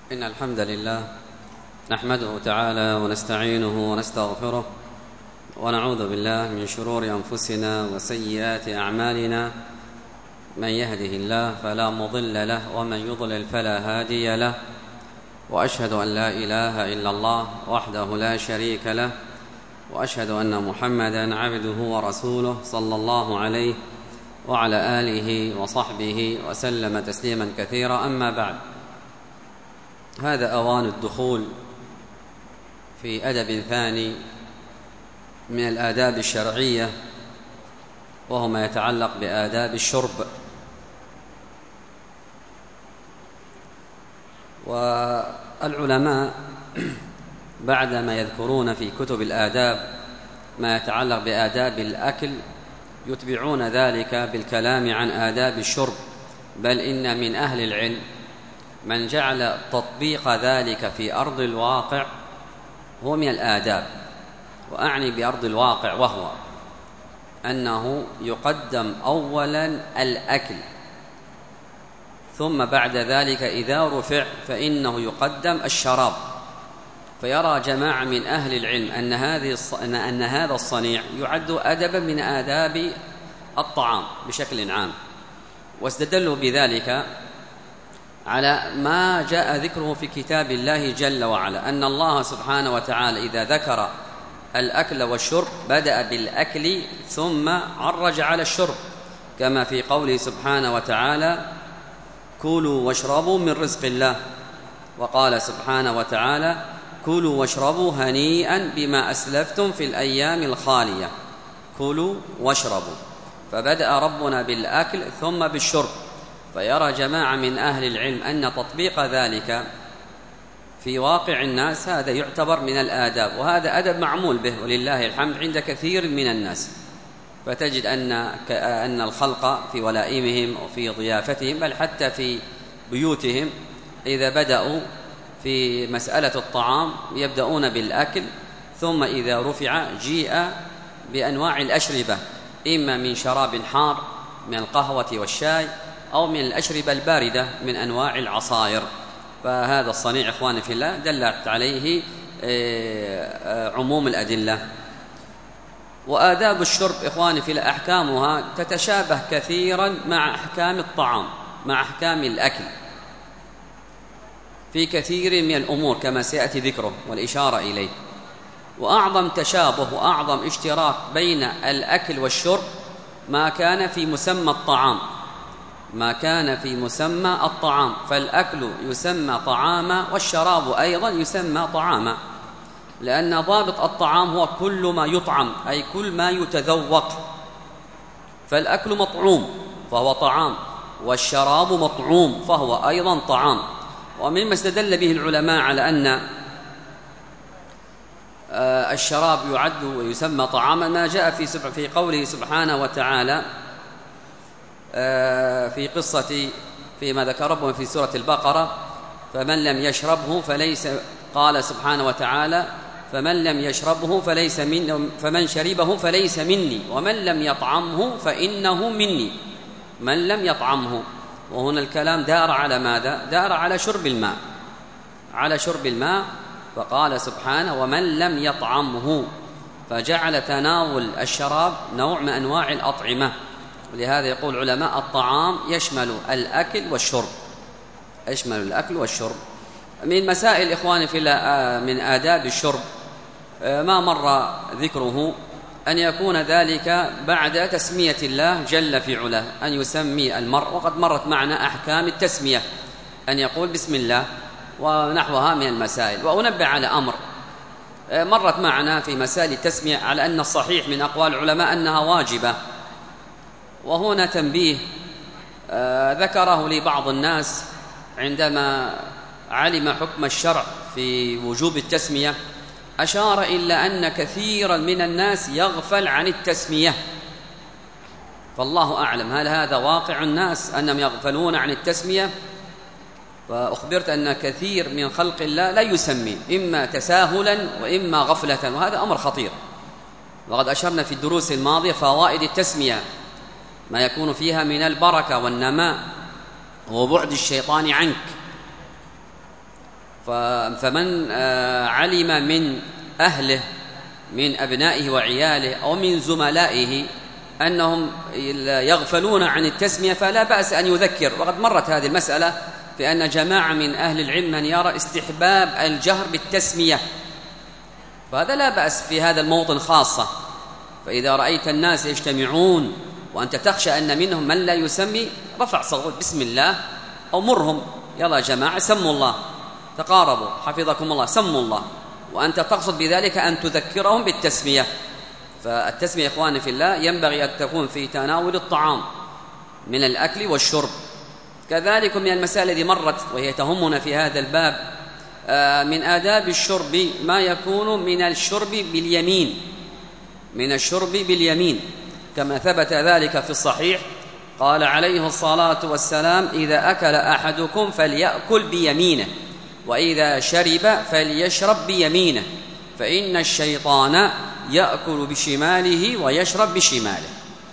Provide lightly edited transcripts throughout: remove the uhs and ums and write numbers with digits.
إن الحمد لله نحمده تعالى ونستعينه ونستغفره ونعوذ بالله من شرور أنفسنا وسيئات أعمالنا. من يهده الله فلا مضل له ومن يضلل فلا هادي له، وأشهد أن لا إله إلا الله وحده لا شريك له، وأشهد أن محمدًا عبده ورسوله صلى الله عليه وعلى آله وصحبه وسلم تسليمًا كثيرا. أما بعد، هذا أوان الدخول في أدب ثاني من الآداب الشرعية، وهو ما يتعلق بآداب الشرب. والعلماء بعدما يذكرون في كتب الآداب ما يتعلق بآداب الأكل يتبعون ذلك بالكلام عن آداب الشرب، بل إن من أهل العلم من جعل تطبيق ذلك في أرض الواقع هو من الآداب. وأعني بأرض الواقع وهو أنه يقدم أولاً الأكل، ثم بعد ذلك إذا رفع فإنه يقدم الشراب. فيرى جماعة من أهل العلم أن هذا الصنيع يعد أدباً من آداب الطعام بشكل عام، واستدلوا بذلك على ما جاء ذكره في كتاب الله جل وعلا، أن الله سبحانه وتعالى إذا ذكر الأكل والشرب بدأ بالأكل ثم عرج على الشرب، كما في قوله سبحانه وتعالى: كلوا واشربوا من رزق الله. وقال سبحانه وتعالى: كلوا واشربوا هنيئا بما أسلفتم في الأيام الخالية. كلوا واشربوا، فبدأ ربنا بالأكل ثم بالشرب. فيرى جماعة من أهل العلم أن تطبيق ذلك في واقع الناس هذا يعتبر من الآداب، وهذا أدب معمول به ولله الحمد عند كثير من الناس. فتجد أن الخلق في ولائمهم وفي ضيافتهم بل حتى في بيوتهم إذا بدأوا في مسألة الطعام يبدأون بالأكل، ثم إذا رفع جيء بأنواع الأشربة، إما من شراب حار من القهوة والشاي، أو من الأشربة الباردة من أنواع العصائر. فهذا الصنيع إخواني في الله دلت عليه عموم الأدلة. وآداب الشرب إخواني في الله أحكامها تتشابه كثيرا مع أحكام الطعام، مع أحكام الأكل في كثير من الأمور كما سيأتي ذكره والإشارة إليه. وأعظم تشابه وأعظم اشتراك بين الأكل والشرب ما كان في مسمى الطعام، ما كان في مسمى الطعام. فالأكل يسمى طعاما والشراب أيضا يسمى طعاما، لأن ضابط الطعام هو كل ما يطعم، أي كل ما يتذوق. فالأكل مطعوم فهو طعام، والشراب مطعوم فهو أيضا طعام. ومما استدل به العلماء على أن الشراب يعد ويسمى طعاما ما جاء في قوله سبحانه وتعالى في قصة فيما ذكر ربنا في سورة البقرة: فمن لم يشربه فليس، قال سبحانه وتعالى: فمن لم يشربه فليس مني، فمن شربه فليس مني، ومن لم يطعمه فإنه مني. من لم يطعمه، وهنا الكلام دار على ماذا؟ دار على شرب الماء، على شرب الماء. فقال سبحانه: ومن لم يطعمه، فجعل تناول الشراب نوع من أنواع الأطعمة. ولهذا يقول علماء الطعام يشمل الأكل والشرب، يشمل الأكل والشرب. من مسائل إخواني في من آداب الشرب ما مر ذكره أن يكون ذلك بعد تسمية الله جل في علاه، أن يسمي المرء. وقد مرت معنا أحكام التسمية، أن يقول بسم الله ونحوها من المسائل. وأنبه على أمر مرت معنا في مسائل التسمية على أن الصحيح من أقوال العلماء أنها واجبة. وهنا تنبيه ذكره لي بعض الناس عندما علم حكم الشرع في وجوب التسمية، أشار إلى أن كثيرا من الناس يغفل عن التسمية. فالله أعلم هل هذا واقع الناس أنهم يغفلون عن التسمية؟ فأخبرت أن كثير من خلق الله لا يسمي، إما تساهلا وإما غفلة، وهذا أمر خطير. وقد أشرنا في الدروس الماضية فوائد التسمية، ما يكون فيها من البركة والنماء وبعد الشيطان عنك. فمن علم من أهله من أبنائه وعياله أو من زملائه أنهم يغفلون عن التسمية فلا بأس أن يذكر. وقد مرت هذه المسألة في أن جماعة من أهل العلم من يرى استحباب الجهر بالتسمية، فهذا لا بأس في هذا الموطن خاصة. فإذا رأيت الناس يجتمعون وأنت تخشى أن منهم من لا يسمي، رفع صوت بسم الله أو مرهم يلا يا جماعة سموا الله، تقاربوا حفظكم الله سموا الله، وأنت تقصد بذلك أن تذكرهم بالتسمية. فالتسمية يا إخواني في الله ينبغي أن تكون في تناول الطعام من الأكل والشرب. كذلك من المسائل التي مرت وهي تهمنا في هذا الباب من آداب الشرب ما يكون من الشرب باليمين، من الشرب باليمين، كما ثبت ذلك في الصحيح قال عليه الصلاة والسلام إذا أكل أحدكم فليأكل بيمينه وإذا شرب فليشرب بيمينه فإن الشيطان يأكل بشماله ويشرب بشماله.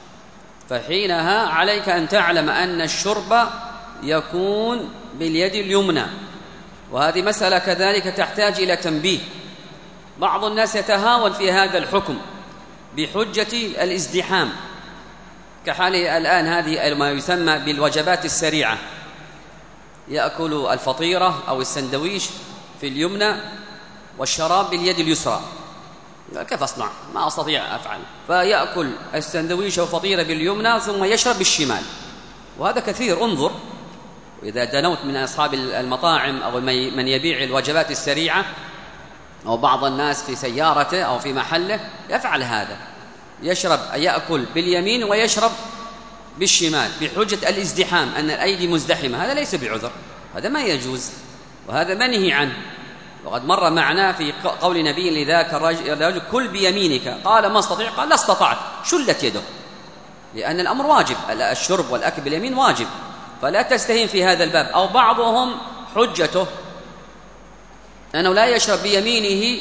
فحينها عليك أن تعلم أن الشرب يكون باليد اليمنى، وهذه مسألة كذلك تحتاج إلى تنبيه. بعض الناس يتهاون في هذا الحكم بحجة الازدحام، كحال الآن هذه ما يسمى بالوجبات السريعة، يأكل الفطيرة أو السندويش في اليمنى والشراب باليد اليسرى. كيف أصنع؟ ما أستطيع أفعل، فيأكل السندويش أو فطيرة باليمنى ثم يشرب بالشمال، وهذا كثير. انظر، وإذا دنوت من أصحاب المطاعم أو من يبيع الوجبات السريعة أو بعض الناس في سيارته أو في محله يفعل هذا، يأكل باليمين ويشرب بالشمال بحجة الازدحام، أن الأيدي مزدحمة. هذا ليس بعذر، هذا ما يجوز وهذا منهي عنه. وقد مر معنا في قول نبي لذاك الرجل كل بيمينك، قال ما استطيع، قال لا استطعت، شلت يده، لأن الأمر واجب، الشرب والأكل باليمين واجب، فلا تستهين في هذا الباب. أو بعضهم حجته أنه لا يشرب بيمينه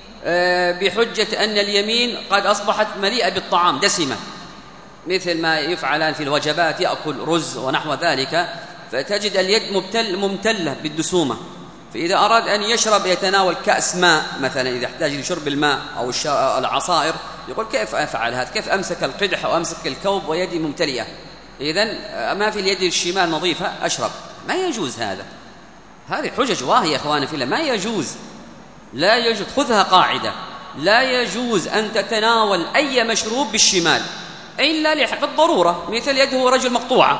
بحجة أن اليمين قد أصبحت مليئة بالطعام دسمة، مثل ما يفعلان في الوجبات، يأكل رز ونحو ذلك، فتجد اليد ممتلة بالدسومة، فإذا أراد أن يشرب يتناول كأس ماء مثلا، إذا احتاج لشرب الماء أو العصائر، يقول كيف أفعل هذا؟ كيف أمسك القدح أو أمسك الكوب ويدي ممتلئة؟ إذن ما في اليد الشمال نظيفة أشرب، ما يجوز هذا. هذه حجج واهية يا إخواني في الله، ما يجوز، لا يجوز. خذها قاعدة، لا يجوز أن تتناول أي مشروب بالشمال إلا بالضرورة، مثل يده رجل مقطوعة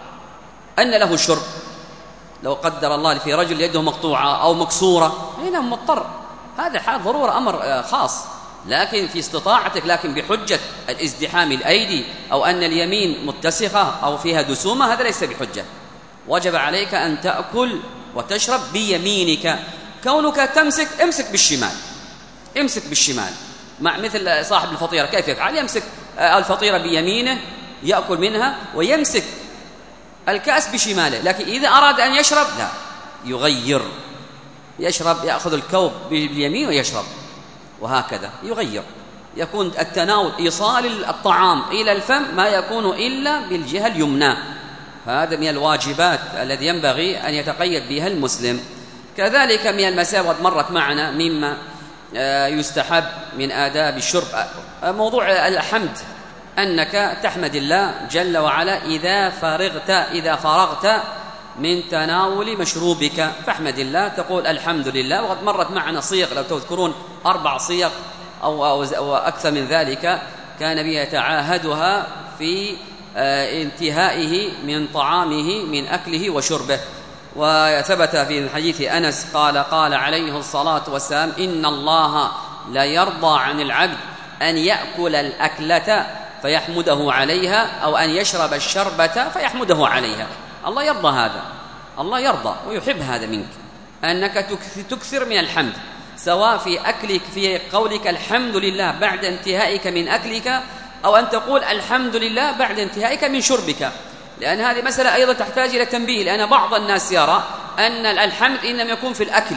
أن له الشرب، لو قدر الله في رجل يده مقطوعة أو مكسورة هنا مضطر، هذا حال ضرورة، أمر خاص، لكن في استطاعتك، لكن بحجة الازدحام الأيدي أو أن اليمين متسخة أو فيها دسومة، هذا ليس بحجة. وجب عليك أن تأكل وتشرب بيمينك. كونك تمسك، امسك بالشمال، امسك بالشمال، مع مثل صاحب الفطيرة كيف يفعل؟ يمسك الفطيرة بيمينه يأكل منها ويمسك الكأس بشماله، لكن إذا أراد أن يشرب لا، يغير، يشرب، يأخذ الكوب باليمين ويشرب، وهكذا يغير. يكون التناول إيصال الطعام إلى الفم ما يكون إلا بالجهة اليمنى. هذا من الواجبات الذي ينبغي أن يتقيد بها المسلم. كذلك من المسائل قد مرت معنا مما يستحب من آداب الشرب موضوع الحمد، أنك تحمد الله جل وعلا إذا فرغت من تناول مشروبك، فاحمد الله، تقول الحمد لله. وقد مرت معنا صيغ لو تذكرون 4 صيغ أو أكثر من ذلك كان يتعاهدها في انتهائه من طعامه من أكله وشربه. وثبت في حديث أنس قال عليه الصلاة والسلام إن الله لا يرضى عن العبد أن يأكل الأكلة فيحمده عليها أو أن يشرب الشربة فيحمده عليها. الله يرضى هذا، الله يرضى ويحب هذا منك، أنك تكثر من الحمد، سواء في أكلك، في قولك الحمد لله بعد انتهائك من أكلك، أو أن تقول الحمد لله بعد انتهائك من شربك، لأن هذه مسألة أيضا تحتاج إلى تنبيه، لأن بعض الناس يرى أن الحمد إنما يكون في الأكل،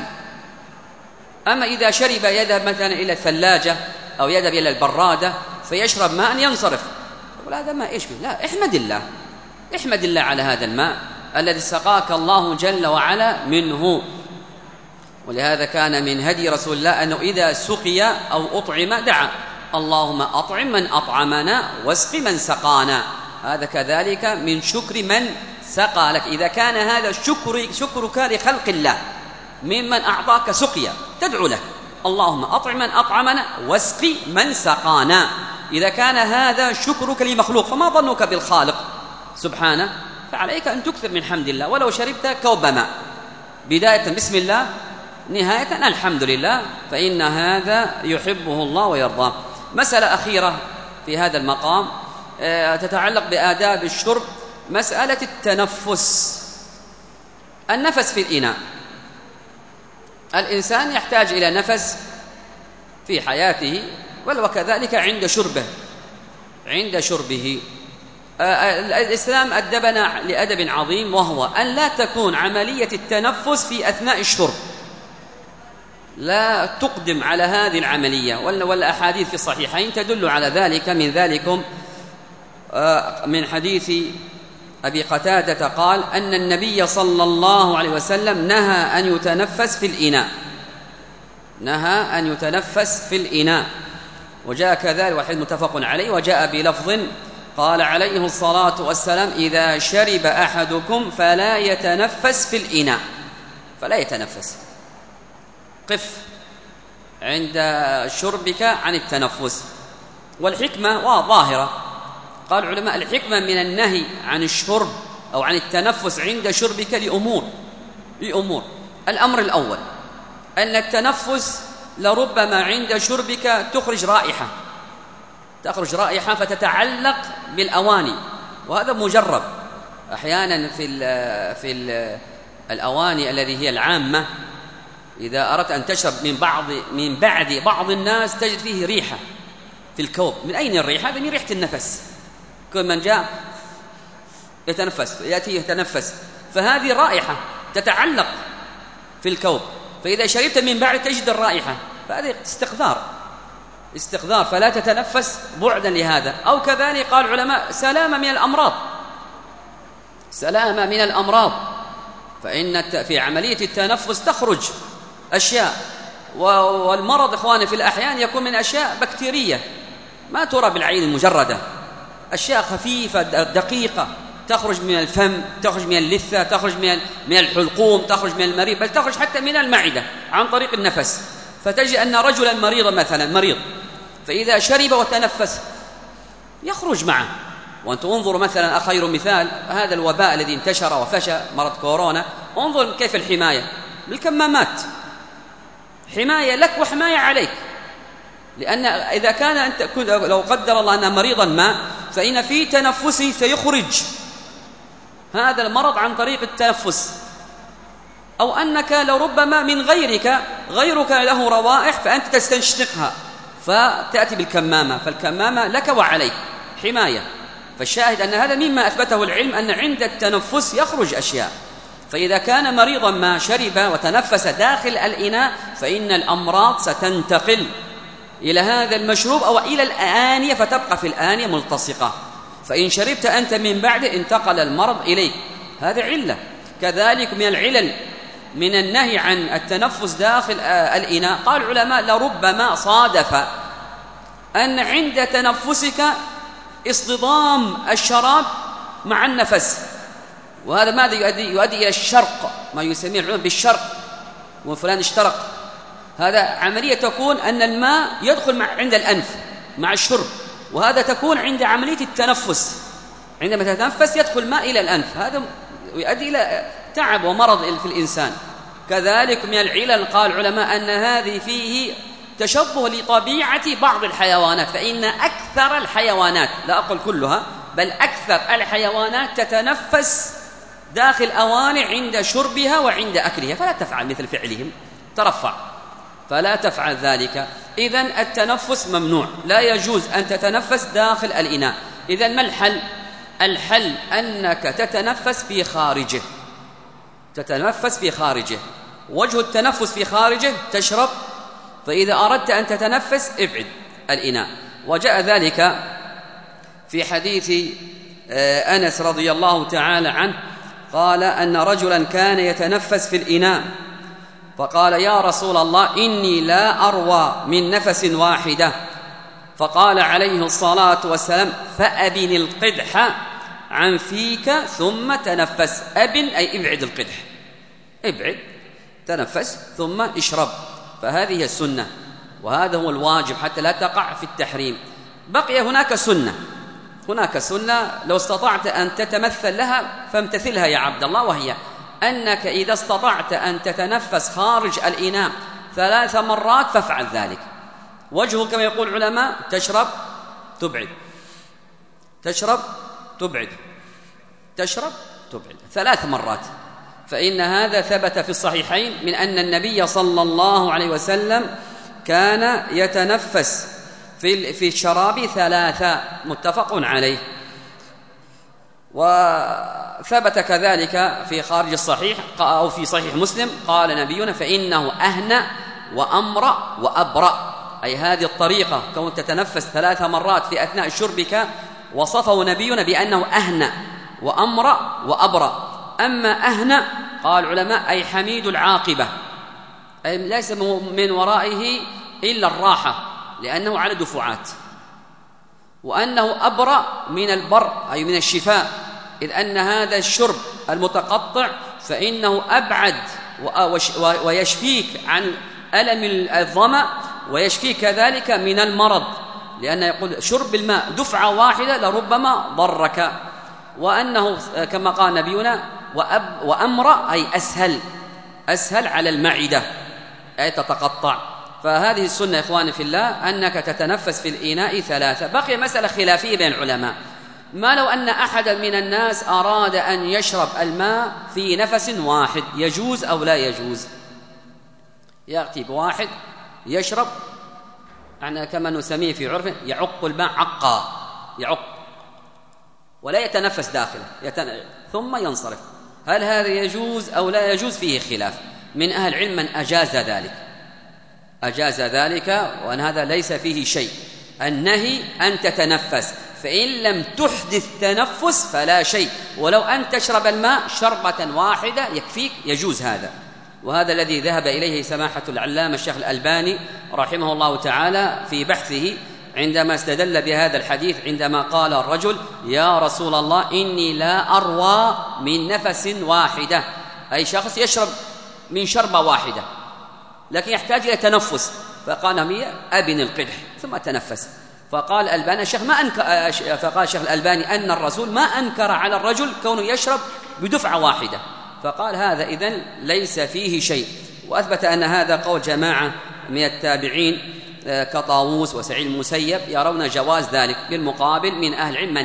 أما إذا شرب يذهب مثلا إلى الثلاجة أو يذهب إلى البرادة فيشرب ماء ينصرف، يقول هذا ماء إيش فيه؟ لا، احمد الله، احمد الله على هذا الماء الذي سقاك الله جل وعلا منه. ولهذا كان من هدي رسول الله أنه إذا سقي أو أطعم دعا: اللهم أطعم من أطعمنا واسق من سقانا. هذا كذلك من شكر من سقى لك. إذا كان هذا شكرك لخلق الله ممن أعطاك سقيا تدعو له: اللهم أطعم من أطعمنا واسق من سقانا. إذا كان هذا شكرك لمخلوق فما ظنك بالخالق سبحانه؟ فعليك أن تكثر من حمد الله، ولو شربت كوب ماء، بداية بسم الله، نهاية الحمد لله، فإن هذا يحبه الله ويرضاه. مسألة أخيرة في هذا المقام تتعلق بآداب الشرب، مسألة التنفس. النفس في الإناء، الإنسان يحتاج إلى نفس في حياته، وكذلك عند شربه. الإسلام أدبنا لأدب عظيم، وهو أن لا تكون عملية التنفس في أثناء الشرب، لا تقدم على هذه العملية، والأحاديث في الصحيحين تدل على ذلك. من ذلكم من حديث أبي قتادة قال أن النبي صلى الله عليه وسلم نهى أن يتنفس في الإناء، وجاء كذلك واحد متفق عليه، وجاء بلفظ قال عليه الصلاة والسلام: إذا شرب أحدكم فلا يتنفس في الإناء، فلا يتنفس، قف عند شربك عن التنفس. والحكمة ظاهرة، قال العلماء: الحكمة من النهي عن الشرب أو عن التنفس عند شربك لأمور. الأمر الأول أن التنفس لربما عند شربك تخرج رائحة فتتعلق بالأواني، وهذا مجرب أحيانا في الأواني التي هي العامة. إذا أردت أن تشرب من بعد بعض الناس تجد فيه ريحة في الكوب. من أين الريحة؟ هذا من ريحة النفس. كل من جاء يأتي يتنفس، فهذه رائحة تتعلق في الكوب، فإذا شربت من بعد تجد الرائحة، فهذا استقذار، فلا تتنفس بعدا لهذا. أو كذلك قال العلماء: سلامة من الأمراض، فإن في عملية التنفس تخرج أشياء، والمرض إخواني في الأحيان يكون من أشياء بكتيرية ما ترى بالعين المجردة، أشياء خفيفة دقيقة تخرج من الفم، تخرج من اللثة، تخرج من الحلقوم، تخرج من المريء، بل تخرج حتى من المعدة عن طريق النفس. فتجد أن رجلا مريضا مثلا فإذا شرب وتنفس يخرج معه. وأنت انظروا مثلا، أخير مثال هذا الوباء الذي انتشر وفشى، مرض كورونا، انظر كيف الحماية بالكمامات، حماية لك وحماية عليك. لأن إذا كان أنت لو قدر الله أن مريضا ما، فإن في تنفسه سيخرج هذا المرض عن طريق التنفس، أو أنك لربما من غيرك له روائح فأنت تستنشقها فتأتي بالكمامة، فالكمامة لك وعليك حماية. فالشاهد أن هذا مما أثبته العلم، أن عند التنفس يخرج أشياء. فإذا كان مريضا ما شرب وتنفس داخل الإناء فإن الأمراض ستنتقل إلى هذا المشروب أو إلى الآنية، فتبقى في الآنية ملتصقة، فإن شربت أنت من بعد انتقل المرض إليك. هذا علة. كذلك من العلل من النهي عن التنفس داخل الإناء، قال العلماء: لربما صادف أن عند تنفسك اصطدام الشراب مع النفس، وهذا ماذا يؤدي إلى الشرق، ما يسميه العلماء بالشرق، وفلان اشترق. هذا عملية تكون أن الماء يدخل عند الأنف مع الشرب، وهذا تكون عند عملية التنفس، عندما تتنفس يدخل ماء إلى الأنف، هذا يؤدي إلى تعب ومرض في الإنسان. كذلك من العلل قال العلماء أن هذه فيه تشبه لطبيعة بعض الحيوانات، فإن أكثر الحيوانات، لا أقول كلها بل أكثر الحيوانات، تتنفس داخل أواني عند شربها وعند أكلها، فلا تفعل مثل فعلهم، ترفع، فلا تفعل ذلك. إذن التنفس ممنوع، لا يجوز أن تتنفس داخل الإناء. إذن ما الحل؟ الحل أنك تتنفس في خارجه. وجه التنفس في خارجه تشرب، فإذا أردت أن تتنفس ابعد الإناء. وجاء ذلك في حديث أنس رضي الله تعالى عنه، قال أن رجلا كان يتنفس في الإناء فقال يا رسول الله إني لا أروى من نفس واحدة. فقال عليه الصلاة والسلام فأبن القدح عن فيك ثم تنفس. أبن أي ابعد القدح، ابعد، تنفس ثم اشرب. فهذه هي السنة، وهذا هو الواجب حتى لا تقع في التحريم. بقي هناك سنة لو استطعت أن تتمثل لها فامتثلها يا عبد الله، وهي أنك إذا استطعت أن تتنفس خارج الإناء 3 مرات فافعل ذلك. وجهه كما يقول العلماء تشرب تبعد، تشرب تبعد، تشرب تبعد 3 مرات. فإن هذا ثبت في الصحيحين من أن النبي صلى الله عليه وسلم كان يتنفس في الشراب 3، متفق عليه. وثبت كذلك في خارج الصحيح أو في صحيح مسلم قال نبينا فإنه أهنأ وأمرأ وأبرأ، أي هذه الطريقة كون تتنفس 3 مرات في أثناء شربك وصفه نبينا بأنه أهنأ وأمرأ وأبرأ. أما أهنأ قال العلماء أي حميد العاقبة، أي ليس من ورائه إلا الراحة لأنه على دفعات. وأنه أبرأ من البر أي من الشفاء، إذ أن هذا الشرب المتقطع فإنه أبعد ويشفيك عن ألم الظمأ ويشفيك كذلك من المرض، لأن يقول شرب الماء دفعة واحدة لربما ضرك. وأنه كما قال نبينا وأمر أي أسهل على المعدة أي تتقطع. فهذه السنة إخواني في الله أنك تتنفس في الإناء 3. بقي مسألة خلافية بين العلماء، ما لو أن أحدا من الناس أراد أن يشرب الماء في نفس واحد، يجوز أو لا يجوز؟ يأتي بواحد يشرب يعني كما نسميه في عرفه يعق الماء عقا، يعق ولا يتنفس داخله ثم ينصرف. هل هذا يجوز أو لا يجوز؟ فيه خلاف من أهل العلم من أجاز ذلك، وأن هذا ليس فيه شيء. النهي أن تتنفس، فإن لم تحدث تنفس فلا شيء، ولو أن تشرب الماء شربة واحدة يكفيك، يجوز هذا. وهذا الذي ذهب إليه سماحة العلامة الشيخ الألباني رحمه الله تعالى في بحثه عندما استدل بهذا الحديث، عندما قال الرجل يا رسول الله إني لا أروى من نفس واحدة، أي شخص يشرب من شربة واحدة لكن يحتاج إلى تنفس، فقال أبن القدح ثم تنفس. فقال الألباني الشيخ الألباني أن الرسول ما أنكر على الرجل كونه يشرب بدفعة واحدة، فقال هذا إذن ليس فيه شيء. وأثبت أن هذا قول جماعة من التابعين كطاووس وسعيد المسيب يرون جواز ذلك. بالمقابل من أهل العلم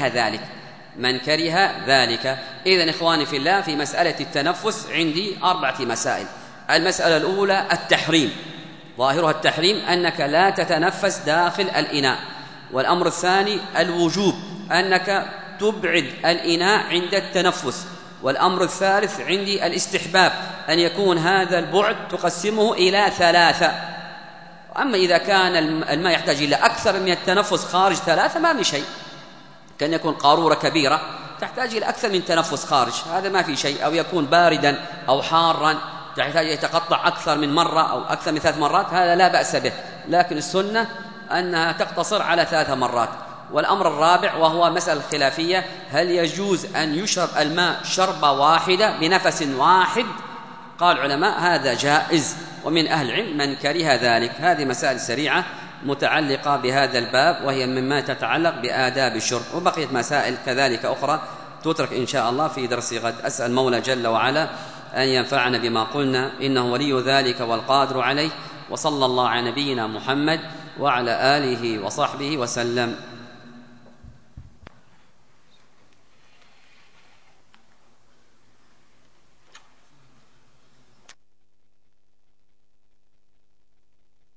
من كره ذلك. إذن إخواني في الله في مسألة التنفس عندي 4 مسائل. المسألة الأولى التحريم، ظاهرها التحريم أنك لا تتنفس داخل الإناء. والأمر الثاني الوجوب أنك تبعد الإناء عند التنفس. والأمر الثالث عندي الاستحباب أن يكون هذا البعد تقسمه إلى 3. أما إذا كان الماء يحتاج إلى أكثر من التنفس خارج 3 ما في شيء، كان يكون قارورة كبيرة تحتاج إلى أكثر من تنفس خارج، هذا ما في شيء. أو يكون باردا أو حارا تحتاج يتقطع أكثر من مرة أو أكثر من 3 مرات، هذا لا بأس به، لكن السنة أنها تقتصر على 3 مرات. والأمر الرابع وهو مسألة خلافية، هل يجوز أن يشرب الماء شربة واحدة بنفس واحد؟ قال العلماء هذا جائز، ومن أهل العلم من كره ذلك. هذه مسائل سريعة متعلقة بهذا الباب، وهي مما تتعلق بآداب الشرب. وبقيت مسائل كذلك أخرى تترك إن شاء الله في درس غد. أسأل مولى جل وعلا أن ينفعنا بما قلنا، إنه ولي ذلك والقادر عليه. وصلى الله على نبينا محمد وعلى آله وصحبه وسلم.